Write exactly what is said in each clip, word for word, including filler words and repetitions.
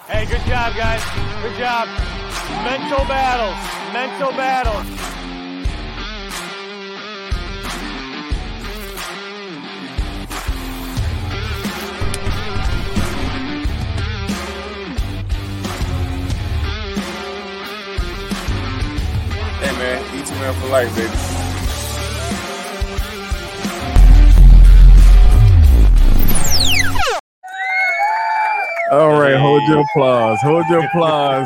Hey, good job, guys. Good job. Mental battles. Mental battles. Hey, man. E two M for life, baby. All right, hey. Hold your applause. Hold your applause.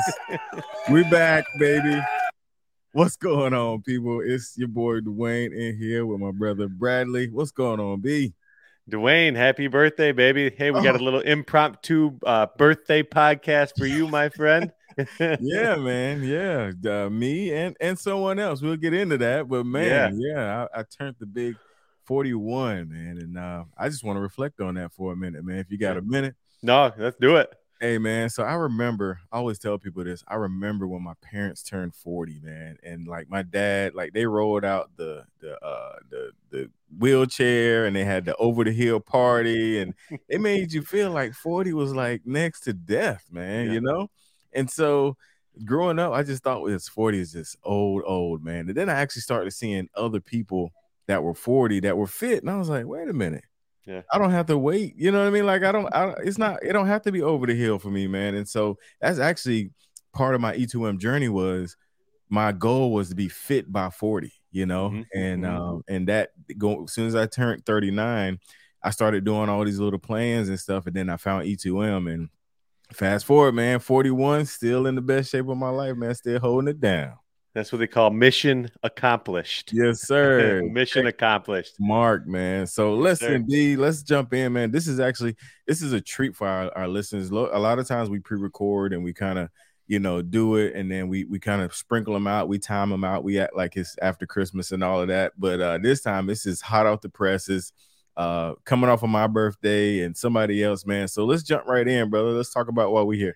We back, baby. What's going on, people? It's your boy Dwayne in here with my brother Bradley. What's going on, B? Dwayne, happy birthday, baby. Hey, we oh. got a little impromptu uh, birthday podcast for you, my friend. Yeah, man. Yeah. Uh, me and, and someone else. We'll get into that. But, man, yeah, yeah I, I turned the big forty-one, man. And uh, I just want to reflect on that for a minute, man. If you got a minute. No, let's do it. Hey, man, so I remember, I always tell people this, I remember when my parents turned forty, man, and, like, my dad, like, they rolled out the the uh, the the wheelchair, and they had the over-the-hill party, and it made you feel like forty was, like, next to death, man, yeah. you know? And so growing up, I just thought this forty is just old, old, man. And then I actually started seeing other people that were forty that were fit, and I was like, wait a minute. Yeah, I don't have to wait. You know what I mean? Like I don't, I, it's not, it don't have to be over the hill for me, man. And so that's actually part of my E two M journey was my goal was to be fit by forty, you know? Mm-hmm. And, mm-hmm. um, and that go, as soon as I turned thirty-nine, I started doing all these little plans and stuff. And then I found E two M and fast forward, man, forty-one, still in the best shape of my life, man, still holding it down. That's what they call mission accomplished. Yes, sir. Mission accomplished. Mark, man. So yes, listen, B, let's jump in, man. This is actually, this is a treat for our, our listeners. A lot of times we pre-record and we kind of, you know, do it. And then we we kind of sprinkle them out. We time them out. We act like it's after Christmas and all of that. But uh, this time, this is hot off the presses, uh, coming off of my birthday and somebody else, man. So let's jump right in, brother. Let's talk about why we're here.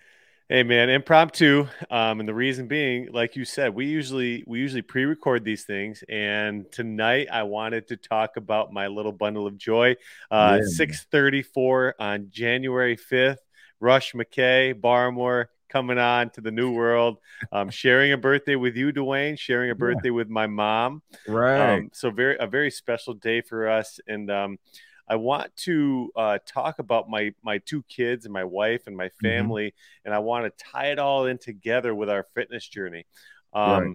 Hey man, impromptu, um, and the reason being, like you said, we usually we usually pre-record these things, and tonight I wanted to talk about my little bundle of joy. Uh, yeah, six thirty-four on January fifth, Rush McKay, Barmore coming on to the new world, um, sharing a birthday with you, Dwayne, sharing a birthday yeah. with my mom. Right. Um, so very a very special day for us, and um, I want to uh, talk about my my two kids and my wife and my family, mm-hmm. and I want to tie it all in together with our fitness journey. Um, right.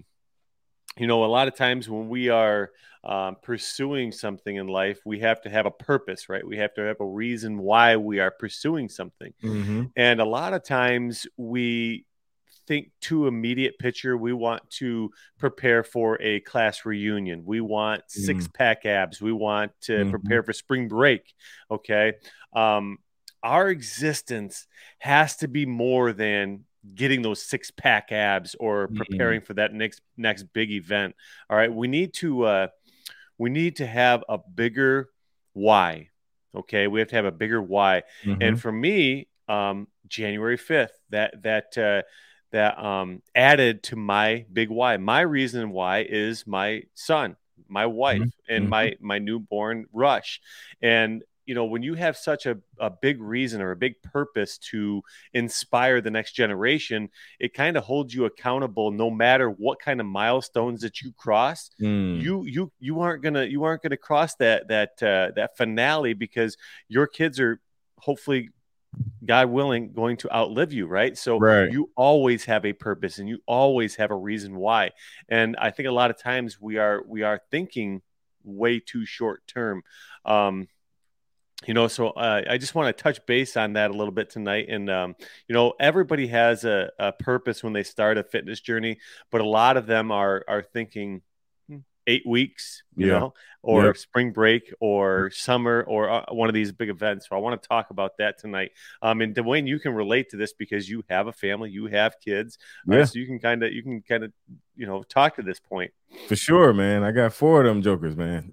You know, a lot of times when we are um, pursuing something in life, we have to have a purpose, right? We have to have a reason why we are pursuing something. Mm-hmm. And a lot of times we think too immediate picture. We want to prepare for a class reunion. We want mm. six pack abs. We want to mm-hmm. prepare for spring break. Okay. Um, our existence has to be more than getting those six pack abs or preparing mm-hmm. for that next, next big event. All right. We need to, uh, we need to have a bigger why. Okay. We have to have a bigger why. Mm-hmm. And for me, um, January fifth, that, that, uh, that um, added to my big why. My reason why is my son, my wife, mm-hmm. and my my newborn Rush. And, you know, when you have such a, a big reason or a big purpose to inspire the next generation, it kind of holds you accountable no matter what kind of milestones that you cross. Mm. You you you aren't gonna you aren't gonna cross that that uh, that finale because your kids are hopefully, God willing, going to outlive you, right? So right. you always have a purpose and you always have a reason why. And I think a lot of times we are we are thinking way too short term. Um, you know, so uh, I just want to touch base on that a little bit tonight. And, um, you know, everybody has a, a purpose when they start a fitness journey, but a lot of them are are thinking eight weeks, you yeah. know, or yep. spring break or summer or uh, one of these big events. So I want to talk about that tonight. Um, and Dwayne, you can relate to this because you have a family, you have kids. Yeah. Right? So you can kind of, you can kind of, you know, talk to this point. For sure, man. I got four of them jokers, man.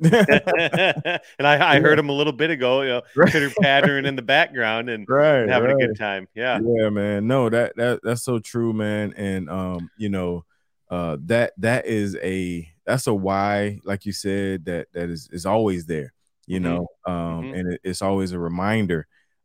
And I, I heard them a little bit ago, you know, right. pitter pattering in the background and, right, and having right. a good time. Yeah. Yeah, man. No, that, that, that's so true, man. And, um, you know, uh, that, that is a, that's a why, like you said, that, that is, is always there, you mm-hmm. know, um, mm-hmm. and it, it's always a reminder.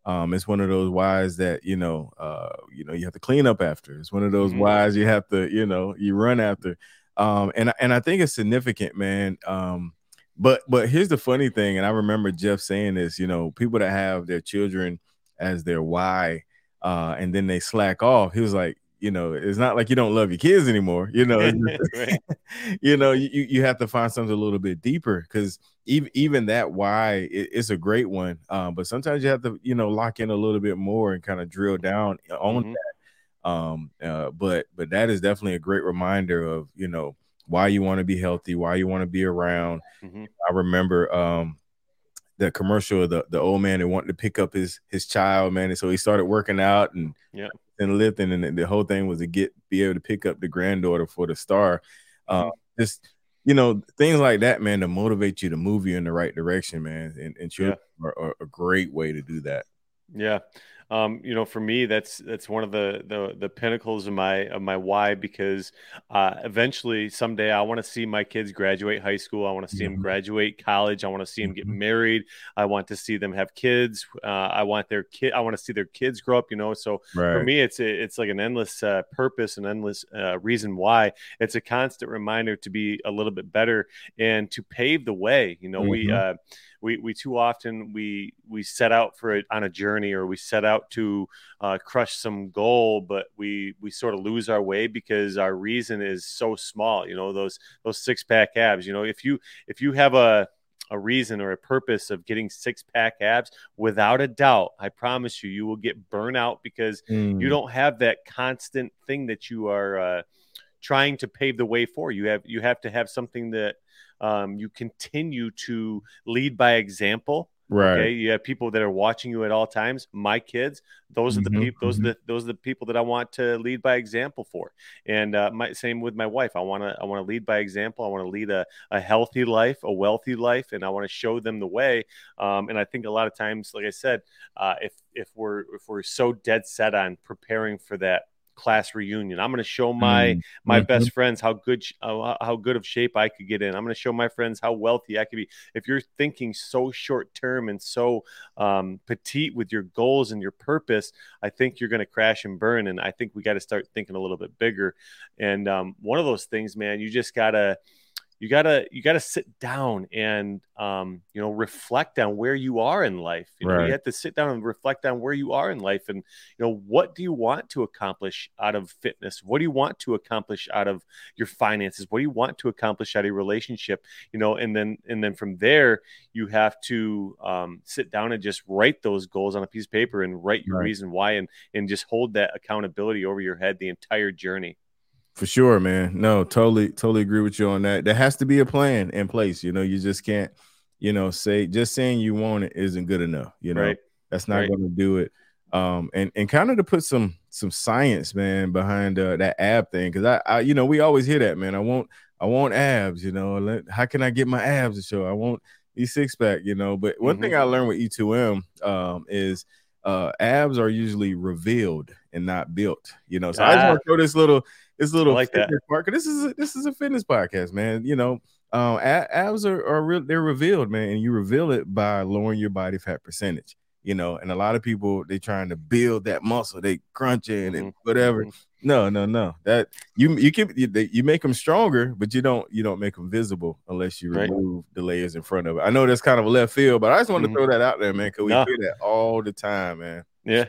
Um, it's one of those whys that, you know, uh, you know, you have to clean up after. It's one of those Mm-hmm. whys you have to, you know, you run after. Um, and and I think it's significant, man. Um, but but here's the funny thing, and I remember Jeff saying this, you know, people that have their children as their why, uh, and then they slack off. He was like, you know, it's not like you don't love your kids anymore. You know, Right. you know, you you have to find something a little bit deeper, because even even that why it, it's a great one. Um, but sometimes you have to, you know, lock in a little bit more and kind of drill down on Mm-hmm. that. Um, uh, but but that is definitely a great reminder of, you know, why you want to be healthy, why you want to be around. Mm-hmm. I remember um the commercial of the, the old man that wanted to pick up his his child, man. And so he started working out and Yeah. and lifting, and the whole thing was to get be able to pick up the granddaughter for the star. Uh, Mm-hmm. just, you know, things like that, man, to motivate you, to move you in the right direction, man. And, and children Yeah. are, are a great way to do that. Yeah. Um, you know, for me, that's that's one of the the the pinnacles of my of my why, because uh, eventually someday I want to see my kids graduate high school. I want to see them Mhm. graduate college. I want to see them get Mhm. married. I want to see them have kids. Uh, I want their kid. I want to see their kids grow up. You know, so for Right. me, it's a, it's like an endless uh, purpose, an endless uh, reason why. It's a constant reminder to be a little bit better and to pave the way. You know, we. Mhm. Uh, we we too often we we set out for it on a journey, or we set out to uh, crush some goal, but we we sort of lose our way because our reason is so small. You know, those those six pack abs. You know, if you if you have a a reason or a purpose of getting six pack abs, without a doubt, I promise you, you will get burnout because Mm. you don't have that constant thing that you are uh, trying to pave the way for. You have you have to have something that um, you continue to lead by example. Right. Okay, you have people that are watching you at all times. My kids, those are the Mhm. people. Those are Mhm. the those are the people that I want to lead by example for. And uh, my same with my wife. I want to I want to lead by example. I want to lead a, a healthy life, a wealthy life, and I want to show them the way. Um, and I think a lot of times, like I said, uh, if if we're if we're so dead set on preparing for that class reunion, I'm going to show my Mm. my Mhm. best friends how good uh, how good of shape I could get in. I'm going to show my friends how wealthy I could be. If you're thinking so short term and so um, petite with your goals and your purpose, I think you're going to crash and burn. And I think we got to start thinking a little bit bigger. And um, one of those things, man, you just gotta you gotta you gotta sit down and um, you know, reflect on where you are in life. You know, you Right. have to sit down and reflect on where you are in life, and you know, what do you want to accomplish out of fitness? What do you want to accomplish out of your finances? What do you want to accomplish out of your relationship? You know, and then and then from there, you have to um, sit down and just write those goals on a piece of paper and write your Right. reason why, and and just hold that accountability over your head the entire journey. For sure, man. No, totally, totally agree with you on that. There has to be a plan in place. You know, you just can't, you know, say just saying you want it isn't good enough. You know, Right. that's not Right. going to do it. Um, and and kind of to put some some science, man, behind uh, that ab thing, because I, I, you know, we always hear that, man. I want, I want abs. You know, let, how can I get my abs to show? I want these six pack. You know, but one Mhm. thing I learned with E two M um, is uh, abs are usually revealed and not built. You know, so I just Ah, want to throw this little. This I little like that. fitness part, 'cause this is a, this is a fitness podcast, man. You know, um, a- abs are are real. They're revealed, man, and you reveal it by lowering your body fat percentage. You know, and a lot of people, they trying to build that muscle, they crunching and Mhm. whatever. Mhm. No, no, no. That you you can you, they- you make them stronger, but you don't you don't make them visible unless you Right. remove the layers in front of it. I know that's kind of a left field, but I just wanted to Mhm. throw that out there, man, because we No. hear that all the time, man. Yeah.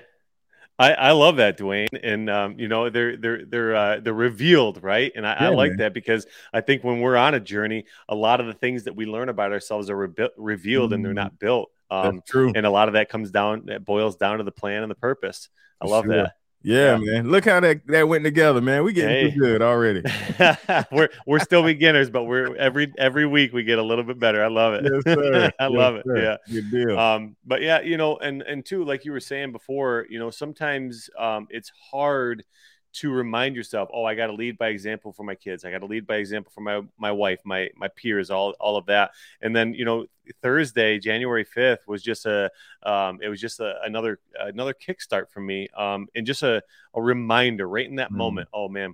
I, I love that, Dwayne, and um, you know, they're they're they're uh, they're revealed, right? And I, I Yeah, like man. that because I think when we're on a journey, a lot of the things that we learn about ourselves are rebu revealed and they're Mm, not built. that's Um, true. and a lot of that comes down, it boils down to the plan and the purpose. I For love sure. that. Yeah, Yeah. man. Look how that, that went together, man. We getting too Hey, good already. we're we're still beginners, but we're every every week we get a little bit better. I love Yes, sir. it. I Yes, love it. sir. Yeah. Good deal. Um, but yeah, you know, and and two, like you were saying before, you know, sometimes um, it's hard to remind yourself, oh, I got to lead by example for my kids. I got to lead by example for my my wife, my my peers, all all of that. And then, you know, Thursday, January fifth was just a um, it was just a, another another kickstart for me, um, and just a a reminder right in that Mm. moment. Oh man,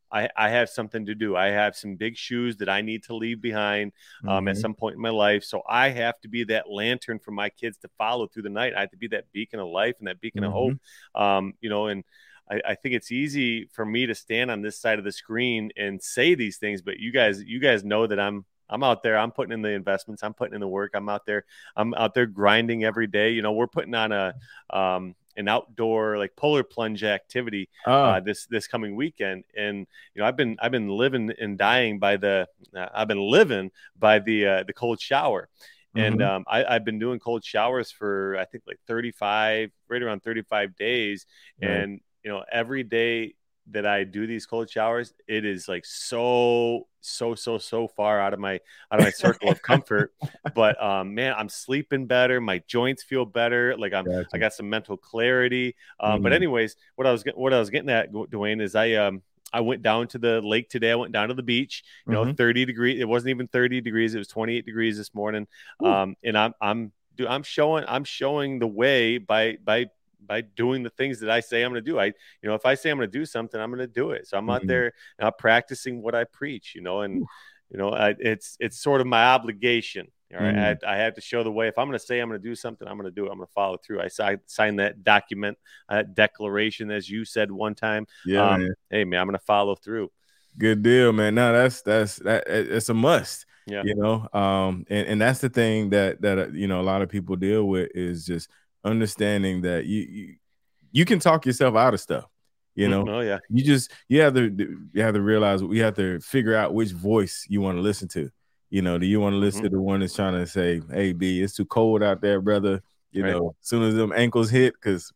I, I have something to do. I have some big shoes that I need to leave behind um, Mm-hmm. at some point in my life. So I have to be that lantern for my kids to follow through the night. I have to be that beacon of life and that beacon Mm-hmm. of hope. Um, you know, and I, I think it's easy for me to stand on this side of the screen and say these things, but you guys, you guys know that I'm, I'm out there. I'm putting in the investments. I'm putting in the work. I'm out there. I'm out there grinding every day. You know, we're putting on a, um, an outdoor like polar plunge activity Oh. uh, this this coming weekend, and you know I've been I've been living and dying by the uh, I've been living by the uh, the cold shower, and Mhm. um, I, I've been doing cold showers for I think like thirty-five, right around thirty-five days, Right. and you know every day that I do these cold showers, it is like so so so so far out of my out of my circle of comfort. But um, man, I'm sleeping better. My joints feel better. Like I'm Gotcha. I got some mental clarity. Um, Mhm. But anyways, what I was get- what I was getting at, Dwayne, is I um I went down to the lake today. I went down to the beach. You know, Mhm. thirty degrees. It wasn't even thirty degrees. It was twenty-eight degrees this morning. Ooh. Um, and I'm I'm dude, I'm showing I'm showing the way by by by doing the things that I say I'm going to do. I, you know, if I say I'm going to do something, I'm going to do it. So I'm out Mhm. there uh, practicing what I preach, you know, and, Ooh. you know, I, it's, it's sort of my obligation. All right. Mhm. I, I have to show the way. If I'm going to say I'm going to do something, I'm going to do it. I'm going to follow through. I si- signed that document, uh, declaration, as you said one time. Yeah, um, man. Hey man, I'm going to follow through. Good deal, man. No, that's that's that it's a must. Yeah. You know, um, and and that's the thing that that uh, you know a lot of people deal with is just understanding that you you, you can talk yourself out of stuff. You know, Mm, oh yeah. you just you have to you have to realize we have to figure out which voice you want to listen to. You know, do you want to listen Mhm. to the one that's trying to say, "Hey, B, it's too cold out there, brother." You Right. know, as soon as them ankles hit, because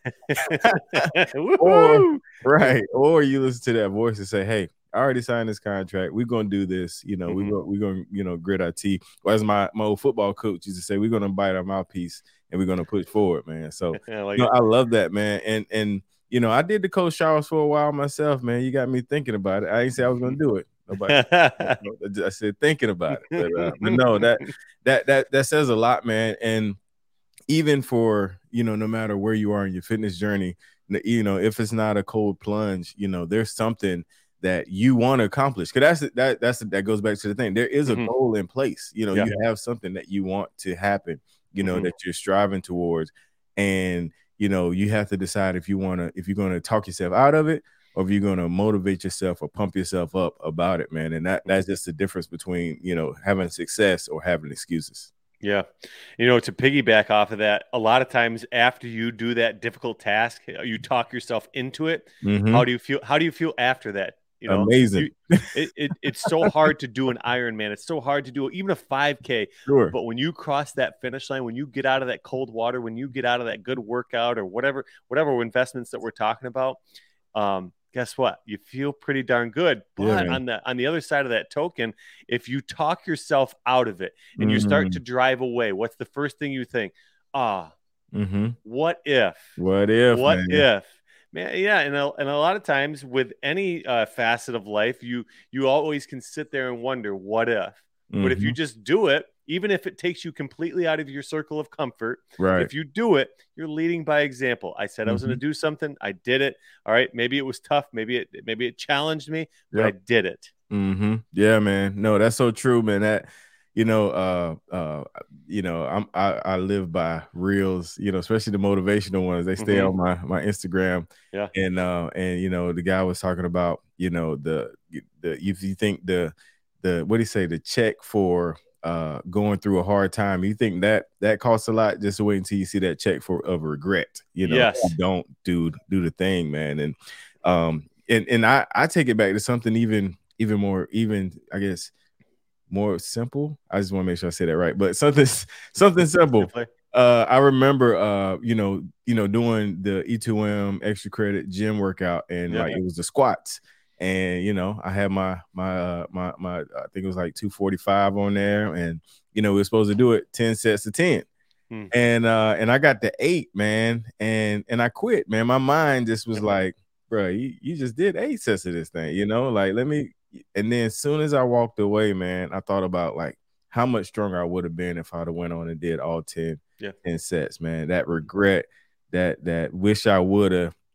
or Woohoo! right, or you listen to that voice and say, "Hey, I already signed this contract. We're gonna do this. You know, Mhm. we're gonna we're gonna you know grit our teeth." Or as my my old football coach used to say, "We're gonna bite our mouthpiece and we're gonna push forward, man." So I like you know, it. I love that, man. And and you know, I did the cold showers for a while myself, man. You got me thinking about it. I didn't say I was gonna do it. Nobody, I said thinking about it, but, uh, but no, that that that that says a lot, man. And even for, you know, no matter where you are in your fitness journey, you know, if it's not a cold plunge, you know, there's something that you want to accomplish. Because that's that that's that goes back to the thing. There is a Mhm. goal in place. You know, Yeah. you have something that you want to happen, you know, Mhm. that you're striving towards. And, you know, you have to decide if you want to, if you're going to talk yourself out of it, or if you're going to motivate yourself or pump yourself up about it, man. And that that's just the difference between, you know, having success or having excuses. Yeah. You know, to piggyback off of that, a lot of times after you do that difficult task, you talk yourself into it. Mhm. How do you feel? How do you feel after that? You know, Amazing. you, it, it, it's so hard to do an Ironman. It's so hard to do even a five K. Sure. But when you cross that finish line, when you get out of that cold water, when you get out of that good workout or whatever, whatever investments that we're talking about, um, guess what? You feel pretty darn good. Yeah, But man. on the on the other side of that token, if you talk yourself out of it and you start to Mhm. drive away, what's the first thing you think? Ah, Mhm. what if? What if, What man? if? Man, yeah, and a, and a lot of times with any uh, facet of life, you you always can sit there and wonder, what if? But if you Mhm. just do it, even if it takes you completely out of your circle of comfort, Right. if you do it, you're leading by example. I said I was going Mhm. to do something, I did it. All right, maybe it was tough, maybe it maybe it challenged me, but I Yep. did it. Mhm. Yeah, man. No, that's so true, man. That, you know, uh, uh, you know, I'm I, I live by reels, you know, especially the motivational ones. They stay Mhm. on my my Instagram. Yeah. And uh, and you know, the guy was talking about, you know, the the if you think the the what do you say, the check for uh going through a hard time, you think that that costs a lot, just wait until you see that check for of regret, you know. Yes. Don't do do the thing, man. And um and and I I take it back to something even even more, even I guess more simple. I just want to make sure I say that right, but something something simple. Definitely. Uh, I remember, uh, you know, you know, doing the E two M extra credit gym workout, and Yeah. like it was the squats, and you know, I had my my uh, my my I think it was like two forty-five on there, and you know, we were supposed to do it ten sets of ten, Hmm. and uh, and I got to eight, man, and and I quit, man. My mind just was like, bro, you, you just did eight sets of this thing, you know, like let me. And then as soon as I walked away, man, I thought about like how much stronger I would have been if I'd have went on and did all ten, Yeah. ten sets, man. That regret, that that wish I would have,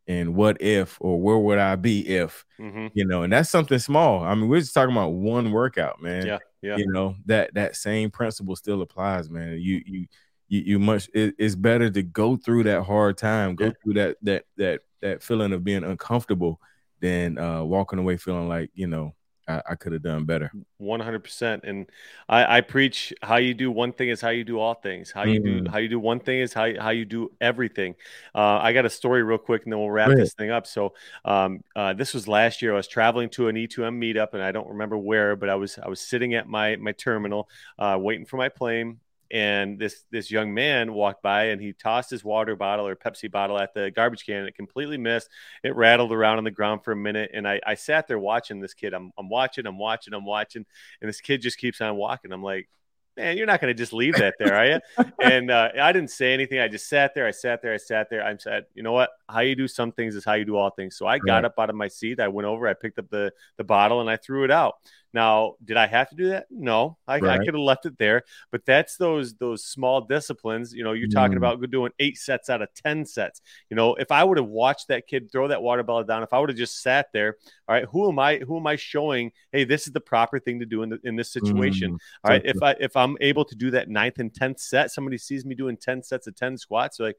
and what if, or where would I be if, mm-hmm. you know, and that's something small. I mean, we're just talking about one workout, man. Yeah, yeah. You know, that that same principle still applies, man. You you you you much it, it's better to go through that hard time, go yeah. through that that that that feeling of being uncomfortable than uh, walking away feeling like, you know, I, I could have done better. one hundred percent. And I, I preach how you do one thing is how you do all things. How you Mm. do how you do one thing is how, how you do everything. Uh, I got a story real quick, and then we'll wrap this thing up. So um, uh, this was last year. I was traveling to an E two M meetup, and I don't remember where, but I was I was sitting at my my terminal, uh, waiting for my plane. And this this young man walked by, and he tossed his water bottle or Pepsi bottle at the garbage can. And it completely missed. It rattled around on the ground for a minute. And I, I sat there watching this kid. I'm, I'm watching, I'm watching, I'm watching. And this kid just keeps on walking. I'm like, man, you're not going to just leave that there, are you? And uh, I didn't say anything. I just sat there. I sat there. I sat there. I said, you know what? How you do some things is how you do all things. So I got right. up out of my seat. I went over. I picked up the, the bottle, and I threw it out. Now, did I have to do that? No, I, right. I could have left it there. But that's those those small disciplines. You know, you're mm. talking about doing eight sets out of ten sets. You know, if I would have watched that kid throw that water bottle down, if I would have just sat there, all right, who am I? Who am I showing? Hey, this is the proper thing to do in the, in this situation. Mm. All right, if I if I'm able to do that ninth and tenth set, somebody sees me doing ten sets of ten squats, they're like,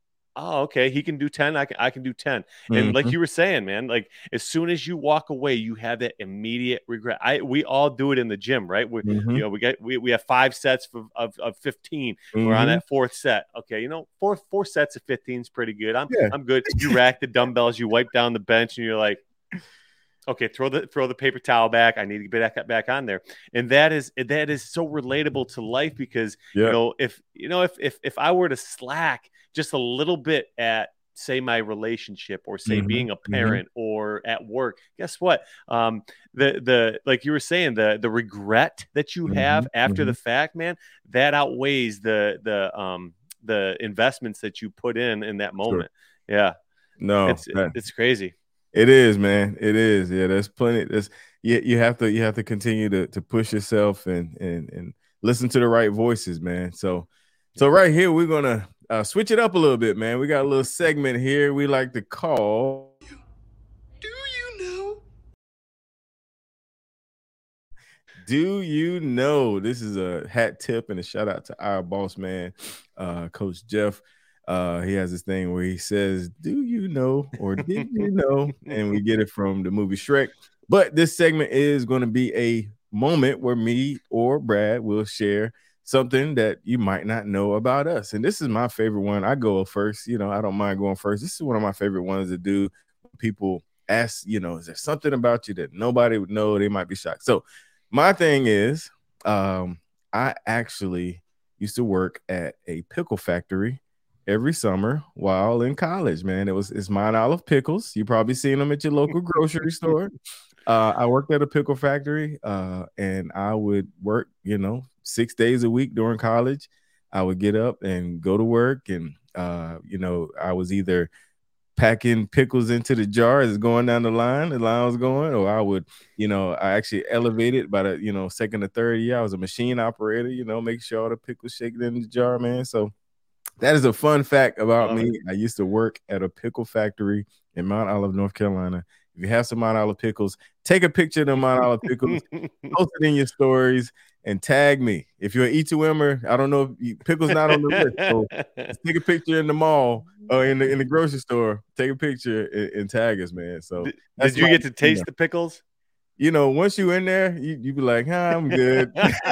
oh, okay, he can do ten. I can, I can do ten. And mm-hmm. like you were saying, man, like as soon as you walk away, you have that immediate regret. I, we all do it in the gym, right? We, mm-hmm. you know, we get, we, we have five sets of, of, of fifteen. Mm-hmm. We're on that fourth set. Okay. You know, four, four sets of fifteen is pretty good. I'm, yeah. I'm good. You rack the dumbbells, you wipe down the bench, and you're like, okay, throw the, throw the paper towel back. I need to get back, back on there. And that is, that is so relatable to life because, yeah. you know, if, you know, if, if, if I were to slack just a little bit at, say, my relationship, or say mm-hmm. being a parent, mm-hmm. or at work, guess what? Um, the, the, like you were saying, the, the regret that you mm-hmm. have after mm-hmm. the fact, man, that outweighs the, the, um, the investments that you put in, in that moment. Sure. Yeah. No, it's, that, it's crazy. It is, man. It is. Yeah. There's plenty. There's, you, you have to, you have to continue to, to push yourself and, and, and listen to the right voices, man. So, so right here, we're going to, Uh, switch it up a little bit, man. We got a little segment here we like to call Do You Know? Do You Know? This is a hat tip and a shout out to our boss man, uh, Coach Jeff. Uh, he has this thing where he says, do you know, or did you know? And we get it from the movie Shrek. But this segment is going to be a moment where me or Brad will share something that you might not know about us. And this is my favorite one. I go first. You know, I don't mind going first. This is one of my favorite ones to do. People ask, you know, is there something about you that nobody would know? They might be shocked. So my thing is, um, I actually used to work at a pickle factory every summer while in college, man. It was, it's Mount Olive Pickles. You probably seen them at your local grocery store. Uh, I worked at a pickle factory, uh, and I would work, you know, six days a week during college. I would get up and go to work, and uh, you know, I was either packing pickles into the jar as going down the line, the line was going, or I would, you know, I actually elevated by the, you know, second or third year. I was a machine operator, you know, make sure all the pickles shaking in the jar, man. So that is a fun fact about me. It. I used to work at a pickle factory in Mount Olive, North Carolina. If you have some Mount Olive pickles, take a picture of the Mount Olive pickles, post it in your stories, and tag me. If you're an E two M-er, I don't know if you, pickles not on the list, so just take a picture in the mall or in the in the grocery store. Take a picture and, and tag us, man. So did, did you get to taste you know, the pickles? You know, once you in there, you you be like, huh, I'm good.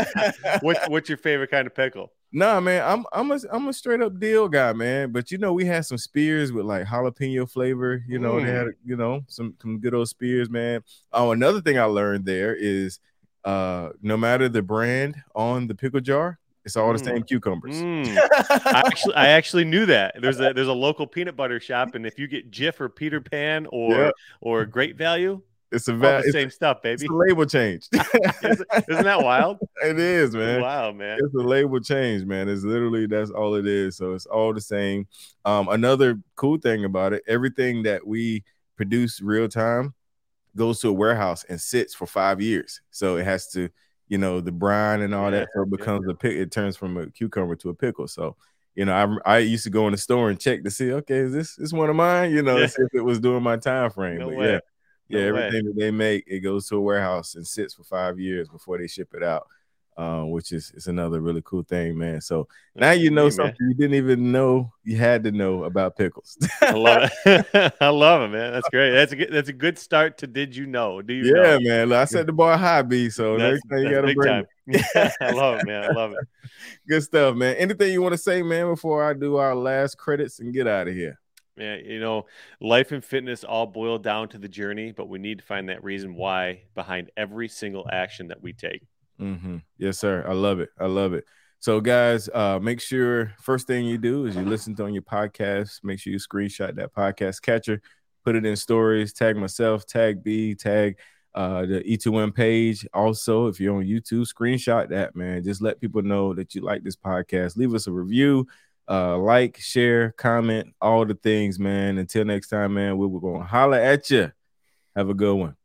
what's what's your favorite kind of pickle? Nah, man, I'm I'm a I'm a straight up deal guy, man. But you know, we had some spears with like jalapeno flavor. You know, mm. they had you know some some good old spears, man. Oh, another thing I learned there is, uh, no matter the brand on the pickle jar, it's all mm. the same cucumbers. Mm. I actually I actually knew that. There's a there's a local peanut butter shop, and if you get Jif or Peter Pan or yeah. or Great Value. It's a va- the same it's, stuff, baby. It's a label change. Isn't that wild? It is, man. Wow, man. It's a label change, man. It's literally that's all it is. So it's all the same. Um, another cool thing about it, everything that we produce real time goes to a warehouse and sits for five years. So it has to, you know, the brine and all yeah, that. So it becomes yeah. a pick. It turns from a cucumber to a pickle. So you know, I I used to go in the store and check to see, okay, is this is one of mine? You know, Yeah. to see if it was doing my time frame. No but way. yeah, no yeah, way. everything that they make, it goes to a warehouse and sits for five years before they ship it out. Uh, which is is another really cool thing, man. So now That's you know great, something man. you didn't even know you had to know about pickles. I love it. I love it, man. That's great. That's a good, that's a good start to Did You Know? Do you Yeah, know? man. Look, I set the bar high, B. So That's next time you that's gotta big bring time. it. I love it, man. I love it. Good stuff, man. Anything you want to say, man, before I do our last credits and get out of here? Yeah, you know, life and fitness all boil down to the journey, but we need to find that reason why behind every single action that we take. Mm-hmm. Yes, sir. I love it. I love it. So, guys, uh, make sure first thing you do is you listen to on your podcast. Make sure you screenshot that podcast catcher, put it in stories, tag myself, tag B, tag uh, the E two M page. Also, if you're on YouTube, screenshot that, man. Just let people know that you like this podcast. Leave us a review, uh, like, share, comment, all the things, man. Until next time, man, we will go and holler at you. Have a good one.